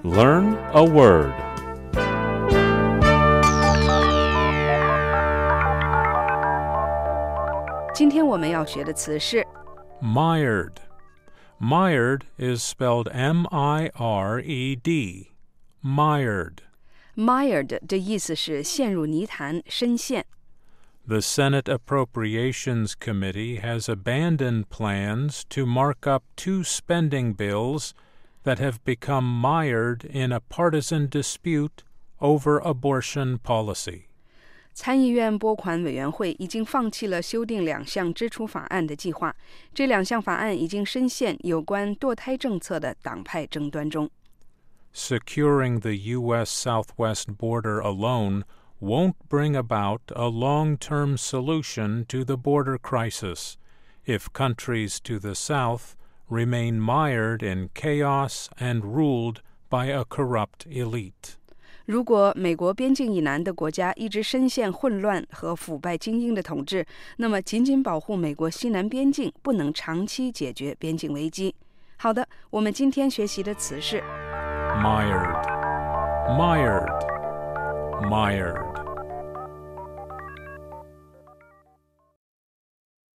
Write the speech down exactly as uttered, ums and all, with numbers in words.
Learn a word. Today 今天我们要学的词是 Mired. Mired is spelled M I R E D. Mired. mired 的意思是陷入泥潭、深陷。 The Senate Appropriations Committee has abandoned plans to mark up two spending bills that have become mired in a partisan dispute over abortion policy. 参议院拨款委员会已经放弃了修订两项支出法案的计划，这两项法案已经深陷有关堕胎政策的党派争端中。 Securing the U S southwest border alone won't bring about a long-term solution to the border crisis if countries to the south remain mired in chaos and ruled by a corrupt elite. 如果美国边境以南的国家一直深陷混乱和腐败精英的统治，那么仅仅保护美国西南边境不能长期解决边境危机。好的，我们今天学习的词是 Mired. Mired. Mired.